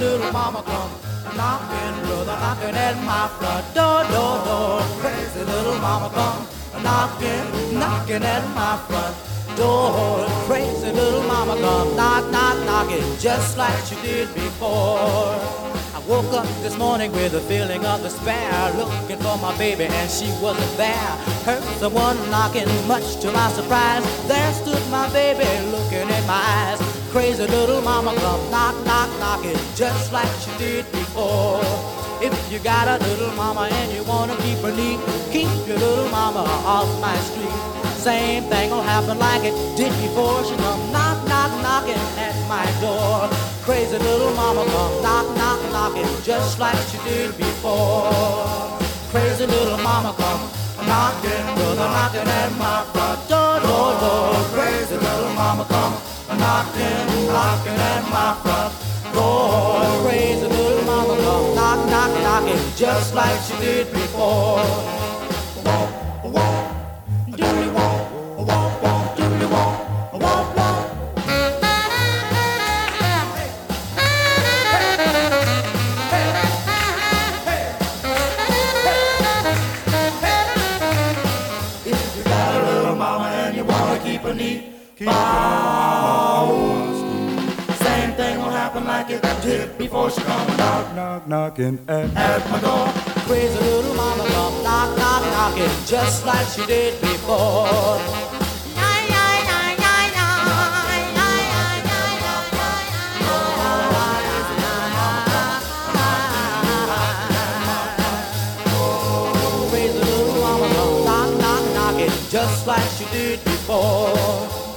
little mama come knocking, brother, knocking at my front door, door, door. Crazy little mama come knocking, knocking at my front door. Crazy little mama come knock, knock, knocking just like she did before. I woke up this morning with a feeling of despair, looking for my baby and she wasn't there. Heard someone knocking, much to my surprise. There stood my baby looking in my eyes. Crazy little mama come knock, knock, knocking just like she did before. If you got a little mama and you wanna keep her neat, keep your little mama off my street. Same thing will happen like it did before. She come knock, knock, knocking at my door. Crazy little mama come knock, knock, knocking just like she did before. Crazy little mama come knocking, brother, knocking at my front door, door, door. Crazy little mama come knocking, knocking at my front door. Crazy little mama come knock, knock, knocking just like she did before. Walk, walk. Do you walk, walk, walk, do you walk, walk, walk? If you got a little mama and you wanna keep her neat, same thing will happen like it did before she come knock, Knock, knocking at my door. Crazy little mama come knock, knock, knocking just like she did before. Crazy little mama come knock, knock, knocking just like she did before.